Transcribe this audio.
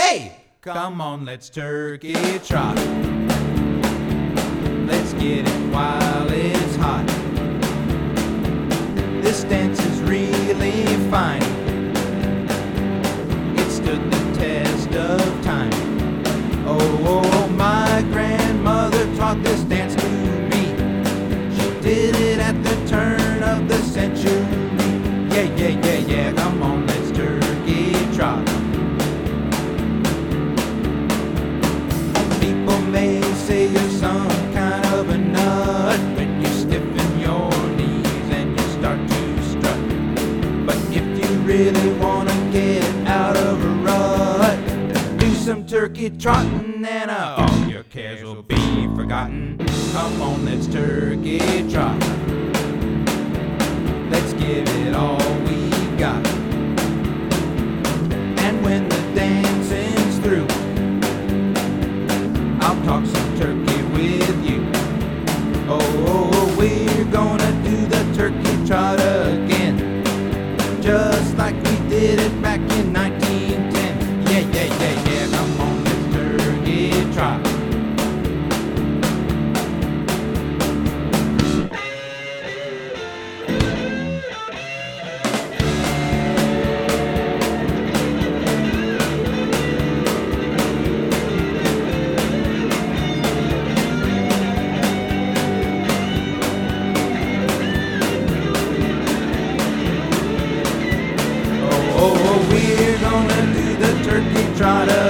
Hey, come on, let's turkey trot. Let's get it while it's hot. This dance is really fine. It stood the test of time. Oh, my grandmother taught this dance to me. She did it at the turn of the century. Yeah, come on, let's turkey trot. People may say you're some kind of a nut when you stiffen your knees and you start to strut. But if you really wanna get out of a rut, do some turkey trotting and all your cares will be forgotten. Come on, let's turkey trot. Let's give it all we got. And when the dancing's through, I'll talk some turkey with you. Oh, we're gonna do the turkey trot again, just like we did it back in 1910. Yeah, come on, let's turkey trot. We're gonna do the turkey trot